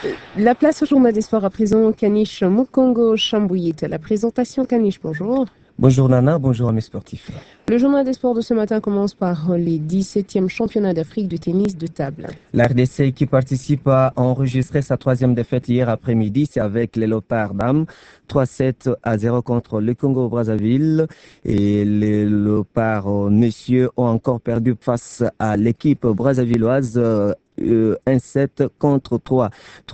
La place au journal des sports à présent, Kanish Mukongo Chambouit. La présentation, Kanish, bonjour. Bonjour Nana, bonjour à mes sportifs. Le journal des sports de ce matin commence par les 17e championnats d'Afrique de tennis de table. La RDC qui participe a enregistré sa troisième défaite hier après-midi, c'est avec les Léopards dames, 3-7-0 contre le Congo-Brazzaville. Et les Léopards messieurs ont encore perdu face à l'équipe brazzavilloise. 1-7 contre 3,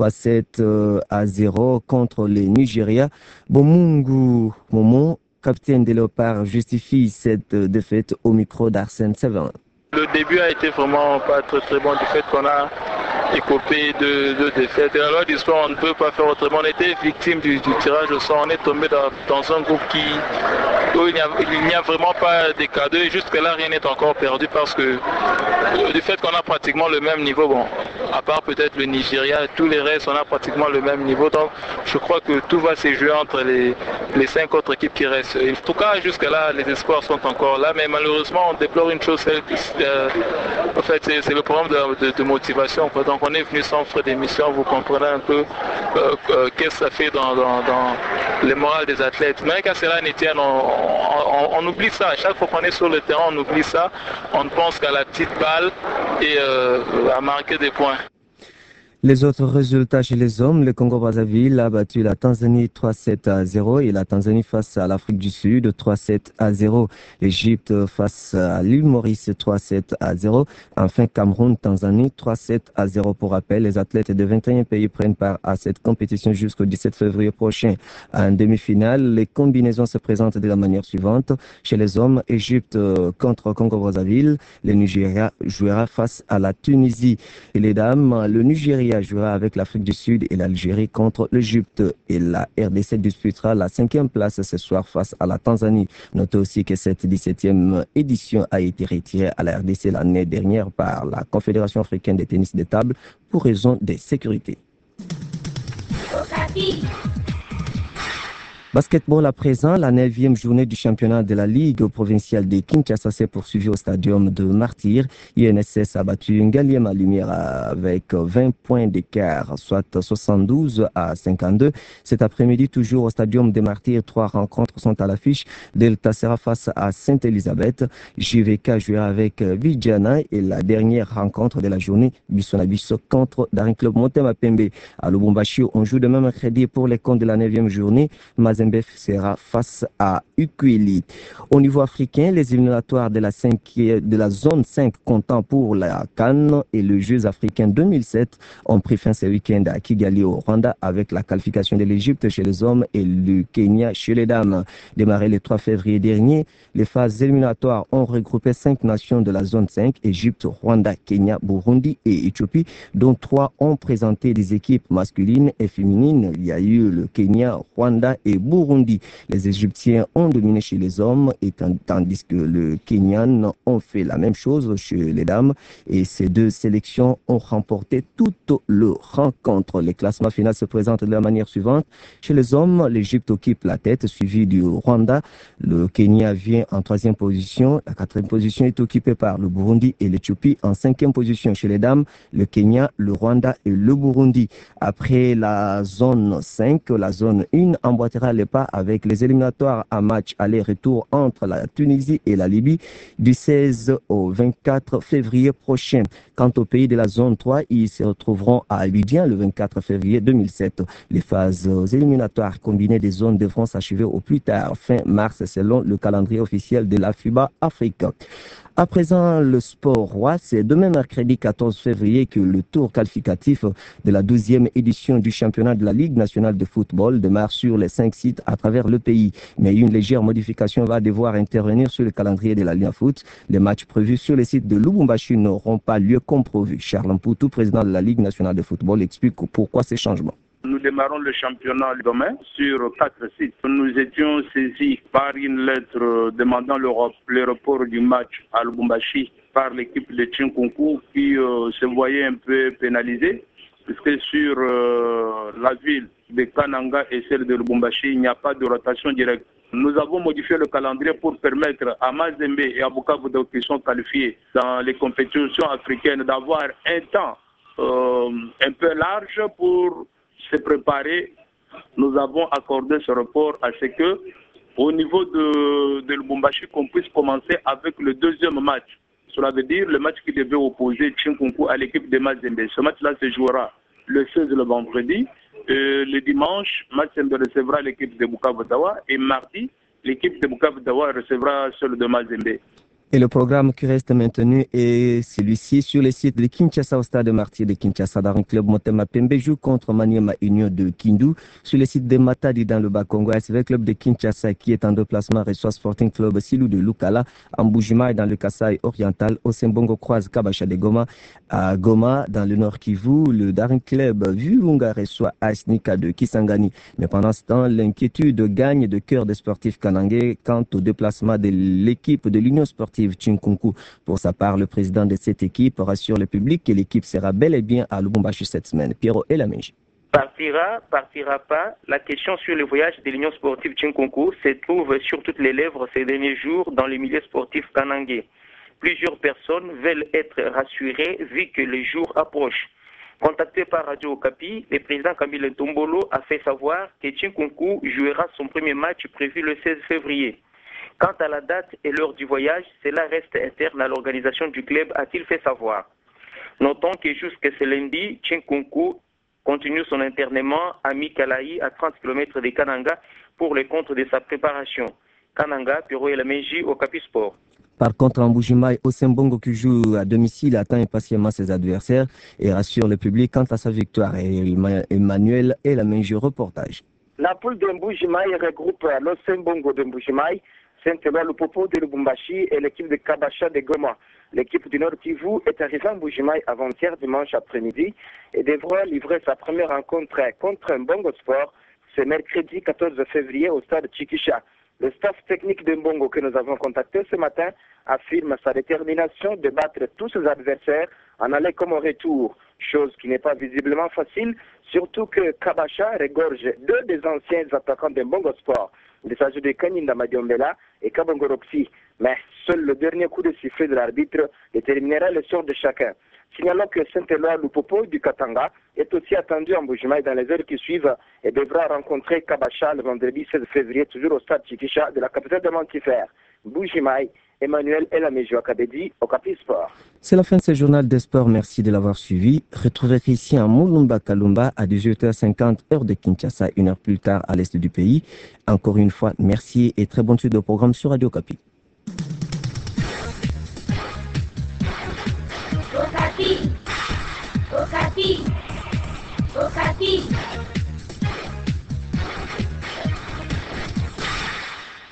3-7-0 contre les Nigeria. Bomungu Momo, capitaine des Léopards, justifie cette défaite au micro d'Arsène Severin. Le début a été vraiment pas très bon du fait qu'on a écopé de défaites. Et la loi du sport, on ne peut pas faire autrement. On était victime du tirage au sort. On est tombé dans un groupe où il n'y a vraiment pas des cadeaux. Et jusque-là, rien n'est encore perdu parce que du fait qu'on a pratiquement le même niveau, bon, à part peut-être le Nigeria, tous les restes, on a pratiquement le même niveau. Donc, je crois que tout va se jouer entre les 5 autres équipes qui restent. Et en tout cas, jusque-là, les espoirs sont encore là. Mais malheureusement, on déplore une chose, en fait, c'est le problème de motivation. Donc, on est venu sans frais d'émission. Vous comprenez un peu qu'est-ce que ça fait dans le moral des athlètes. Mais qu'à cela ne tienne, on oublie ça. À chaque fois qu'on est sur le terrain, on oublie ça. On ne pense qu'à la petite balle et à marquer des points. Les autres résultats chez les hommes, le Congo-Brazzaville a battu la Tanzanie 3-7-0 et la Tanzanie face à l'Afrique du Sud 3-7-0. L'Égypte face à l'île Maurice 3-7-0. Enfin, Cameroun-Tanzanie 3-7-0. Pour rappel, les athlètes de 21 pays prennent part à cette compétition jusqu'au 17 février prochain. En demi-finale, les combinaisons se présentent de la manière suivante. Chez les hommes, Égypte contre Congo-Brazzaville. Le Nigeria jouera face à la Tunisie. Et les dames, le Nigeria jouera avec l'Afrique du Sud et l'Algérie contre l'Égypte. Et la RDC disputera la 5e place ce soir face à la Tanzanie. Notez aussi que cette 17e édition a été retirée à la RDC l'année dernière par la Confédération africaine de tennis de table pour raison de sécurité. Basketball à présent, la 9e journée du championnat de la Ligue provinciale de Kinshasa s'est poursuivie au stadium de Martyr. INSS a battu Ngaliema Lumière avec 20 points d'écart, soit 72-52. Cet après-midi, toujours au stadium de Martyr, 3 rencontres sont à l'affiche. Delta sera face à Sainte-Elisabeth. JVK jouera avec Vidjana et la dernière rencontre de la journée, Bissonabis contre Daring Club Motema Pembe. À Lubumbashi, on joue demain mercredi pour les comptes de la 9e journée. Mazembe sera face à Ukwili. Au niveau africain, les éliminatoires de la zone 5 comptant pour la CAN et le Jeux africains 2007 ont pris fin ce week-end à Kigali au Rwanda avec la qualification de l'Égypte chez les hommes et le Kenya chez les dames. Démarré le 3 février dernier, les phases éliminatoires ont regroupé 5 nations de la zone 5, Égypte, Rwanda, Kenya, Burundi et Éthiopie, dont 3 ont présenté des équipes masculines et féminines. Il y a eu le Kenya, Rwanda et Burundi. Les Égyptiens ont dominé chez les hommes, tandis que le Kenyan ont fait la même chose chez les dames. Et ces deux sélections ont remporté toute leur rencontre. Les classements finaux se présentent de la manière suivante. Chez les hommes, l'Égypte occupe la tête, suivi du Rwanda. Le Kenya vient en 3e position. La 4e position est occupée par le Burundi et l'Éthiopie. En 5e position chez les dames, le Kenya, le Rwanda et le Burundi. Après la zone 5, la zone 1 emboîtera les pas avec les éliminatoires à match aller-retour entre la Tunisie et la Libye du 16 au 24 février prochain. Quant aux pays de la zone 3, ils se retrouveront à Abidjan le 24 février 2007. Les phases éliminatoires combinées des zones devront s'achever au plus tard fin mars selon le calendrier officiel de la FIBA Afrique. À présent, le sport roi, c'est demain mercredi 14 février que le tour qualificatif de la 12e édition du championnat de la Ligue nationale de football démarre sur les 5 sites à travers le pays. Mais une légère modification va devoir intervenir sur le calendrier de la Ligue Foot. Les matchs prévus sur les sites de Lubumbashi n'auront pas lieu comme prévu. Charles Mpoutou, président de la Ligue nationale de football, explique pourquoi ces changements. Nous démarrons le championnat demain sur 4 sites. Nous étions saisis par une lettre demandant le report du match à Lubumbashi par l'équipe de Tchinkunku qui se voyait un peu pénalisée, puisque sur la ville de Kananga et celle de Lubumbashi, il n'y a pas de rotation directe. Nous avons modifié le calendrier pour permettre à Mazembe et à Bukavu qui sont qualifiés dans les compétitions africaines d'avoir un temps un peu large pour se préparer. Nous avons accordé ce report à ce que, au niveau de Lubumbashi, qu'on puisse commencer avec le deuxième match. Cela veut dire le match qui devait opposer Tchinkunku à l'équipe de Mazembe. Ce match-là se jouera le 16 le vendredi. Le dimanche, Mazembe recevra l'équipe de Bukavu Dawa. Et mardi, l'équipe de Bukavu Dawa recevra celle de Mazembe. Et le programme qui reste maintenu est celui-ci sur le site de Kinshasa au stade Martyr de Kinshasa. Dans un club Motema Pembe joue contre Maniema Union de Kindu. Sur le site de Matadi dans le Bas-Congo, c'est le club de Kinshasa qui est en déplacement reçoit Sporting Club Silou de Lukala. En Mbujimai dans le Kasaï oriental. Osembongo croise Kabasha de Goma. À Goma dans le Nord Kivu, le Daring Club Virunga reçoit Asnika de Kisangani. Mais pendant ce temps, l'inquiétude gagne de cœur des sportifs kanangais quant au déplacement de l'équipe de l'Union sportive Tchinkunku. Pour sa part, le président de cette équipe rassure le public que l'équipe sera bel et bien à Lubumbashi cette semaine. Pierrot Elamenji. Partira pas. La question sur le voyage de l'Union sportive Tchinkunku se trouve sur toutes les lèvres ces derniers jours dans le milieu sportif kanangais. Plusieurs personnes veulent être rassurées vu que le jour approche. Contacté par Radio Okapi, le président Camille Ntombolo a fait savoir que Tchinkunku jouera son premier match prévu le 16 février. Quant à la date et l'heure du voyage, cela reste interne à l'organisation du club, a-t-il fait savoir. Notons que jusqu'à ce lundi, Tchinkunku continue son internement à Mikalaï, à 30 km de Kananga, pour le compte de sa préparation. Kananga, Pierrot Elamenji, Okapi Sport. Par contre, en Mbujimai, Osembongo qui joue à domicile attend impatiemment ses adversaires et rassure le public quant à sa victoire. Et Emmanuel Elamenji, reportage. La poule de Mbujimai regroupe l'Osembongo de Mbujimai, Saint-Éloi Lupopo de Lubumbashi et l'équipe de Kabasha de Goma. L'équipe du Nord Kivu est arrivée à Mbujimai avant-hier dimanche après-midi et devra livrer sa première rencontre contre Mbongo Sport ce mercredi 14 février au stade Chikisha. Le staff technique de Mbongo que nous avons contacté ce matin affirme sa détermination de battre tous ses adversaires en aller comme au retour, chose qui n'est pas visiblement facile, surtout que Kabasha regorge deux des anciens attaquants de Mbongo Sport. Il s'agit de Kaninda Madiombela et Kabongo Roxy, mais seul le dernier coup de sifflet de l'arbitre déterminera le sort de chacun. Signalons que Saint-Éloi Lupopo du Katanga est aussi attendu en Mbujimai dans les heures qui suivent et devra rencontrer Kabasha le vendredi 16 février, toujours au stade Chikisha de la capitale de Mantifère. Mbujimai, Emmanuel Elamejo Akabedi, Okapi Sport. C'est la fin de ce journal des sports. Merci de l'avoir suivi. Retrouvez ici à Mulumba Kalumba à 18h50 heure de Kinshasa, une heure plus tard à l'est du pays. Encore une fois, merci et très bonne suite de programme sur Radio Okapi. Okapi. Okapi. Okapi.